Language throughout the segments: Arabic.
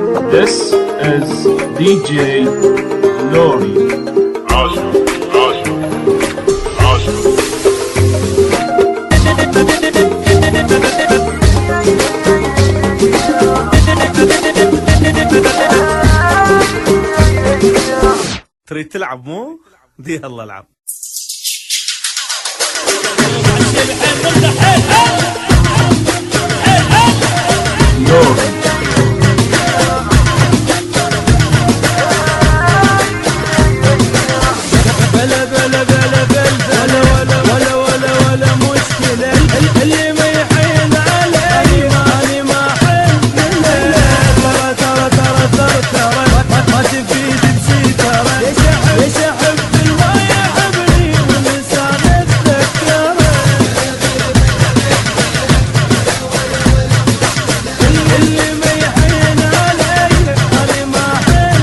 This is DJ Lori. Awesome, awesome, awesome. تريد تلعب مو؟ دي يلا العب. Lori. بلا بلا بلا بلا ولا ولا ولا مشكلة اللي ما يحين علي ماني ما حن ترى ترى ترى ترى ترى ما تفيد بشي ترى ليش احب الما يحبني والانسان اتذكره اللي ما يحين علي ماني ما حن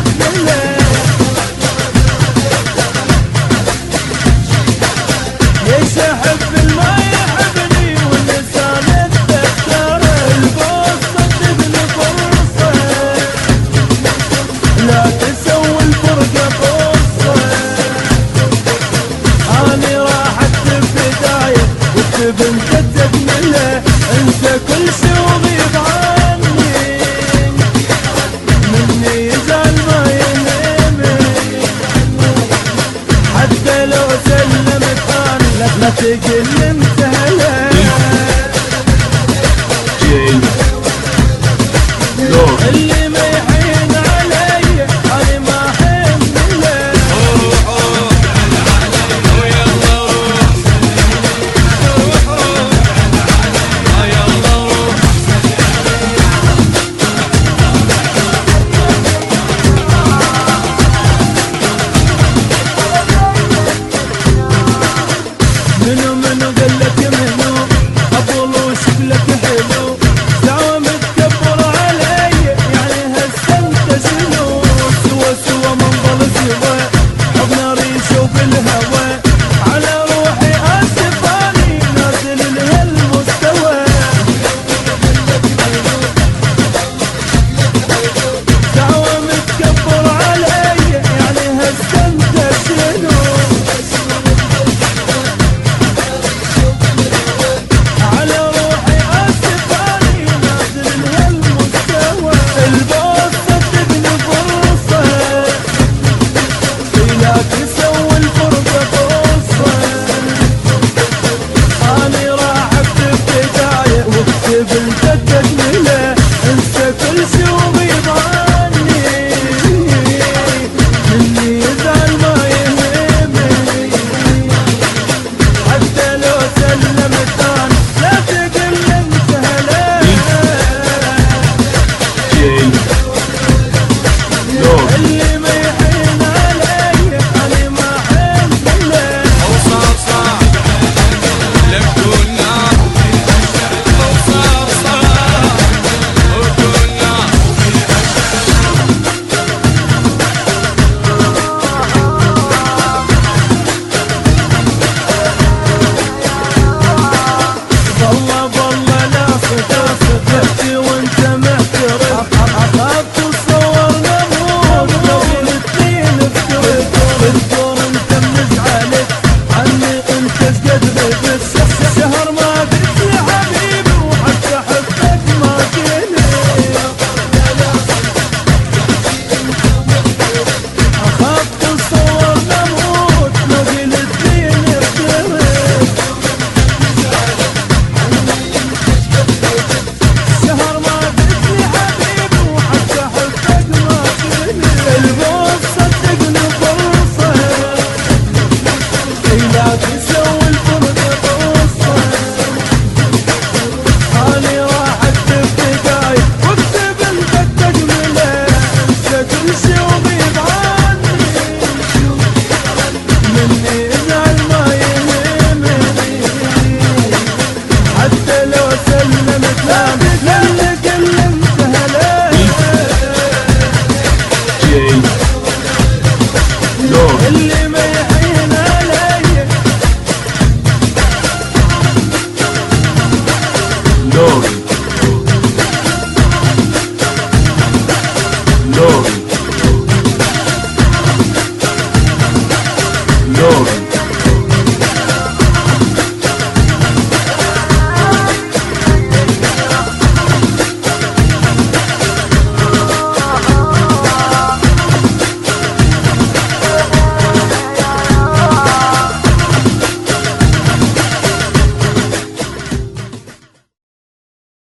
ليش احب الما يحبني واللسان اتذكر الفرصة تبني فرصة لا تسوي الفرقة فرصة اني راح اكتب بداية واكتب انت تكمله انسى كل شي وغيب عني مني يزعل ما ينامي حتى لو سلمت انا لا تقل انت هلا DJ Lori. اللي ما يحين علي انا ما احن له منو قال لك منو ابو شكلك حلو